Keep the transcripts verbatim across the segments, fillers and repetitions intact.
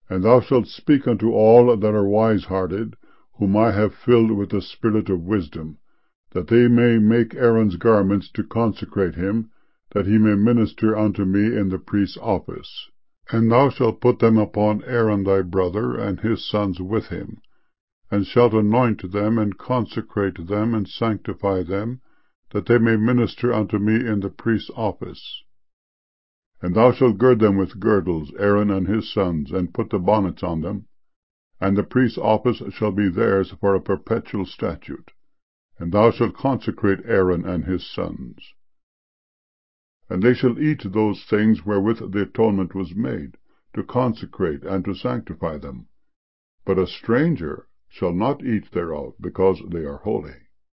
And thou shalt speak unto all that are wise-hearted, whom I have filled with the spirit of wisdom, that they may make Aaron's garments to consecrate him, that he may minister unto me in the priest's office. And thou shalt put them upon Aaron thy brother, and his sons with him, and shalt anoint them, and consecrate them, and sanctify them, that they may minister unto me in the priest's office. And thou shalt gird them with girdles, Aaron and his sons, and put the bonnets on them, and the priest's office shall be theirs for a perpetual statute. And thou shalt consecrate Aaron and his sons. And they shall eat those things wherewith the atonement was made, to consecrate and to sanctify them. But a stranger shall not eat thereof, because they are holy.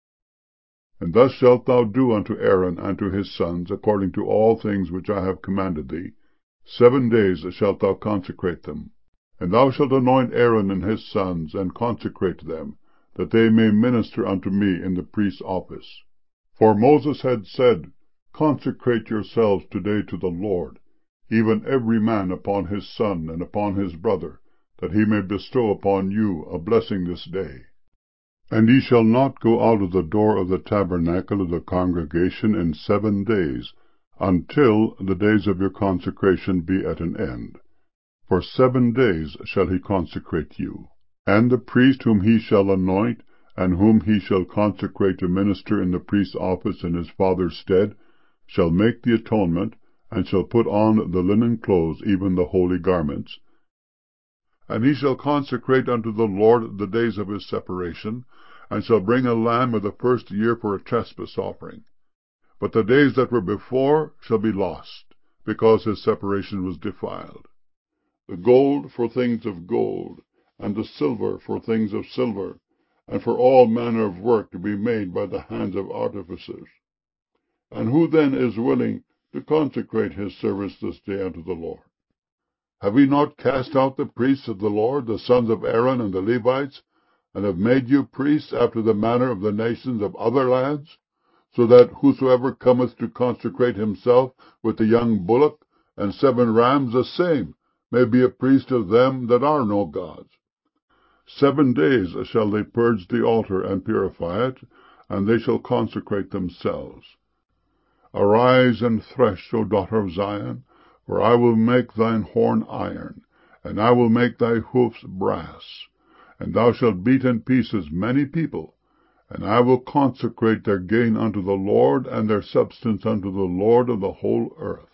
And thus shalt thou do unto Aaron and to his sons, according to all things which I have commanded thee. Seven days shalt thou consecrate them. And thou shalt anoint Aaron and his sons, and consecrate them, that they may minister unto me in the priest's office. For Moses had said, Consecrate yourselves today to the Lord, even every man upon his son and upon his brother, that he may bestow upon you a blessing this day. And ye shall not go out of the door of the tabernacle of the congregation in seven days, until the days of your consecration be at an end. For seven days shall he consecrate you. And the priest whom he shall anoint, and whom he shall consecrate to minister in the priest's office in his father's stead, shall make the atonement, and shall put on the linen clothes, even the holy garments. And he shall consecrate unto the Lord the days of his separation, and shall bring a lamb of the first year for a trespass offering. But the days that were before shall be lost, because his separation was defiled. The gold for things of gold, and the silver for things of silver, and for all manner of work to be made by the hands of artificers. And who then is willing to consecrate his service this day unto the Lord? Have we not cast out the priests of the Lord, the sons of Aaron and the Levites, and have made you priests after the manner of the nations of other lands, so that whosoever cometh to consecrate himself with the young bullock and seven rams, the same may be a priest of them that are no gods? Seven days shall they purge the altar and purify it, and they shall consecrate themselves. Arise and thresh, O daughter of Zion, for I will make thine horn iron, and I will make thy hoofs brass. And thou shalt beat in pieces many people, and I will consecrate their gain unto the Lord, and their substance unto the Lord of the whole earth.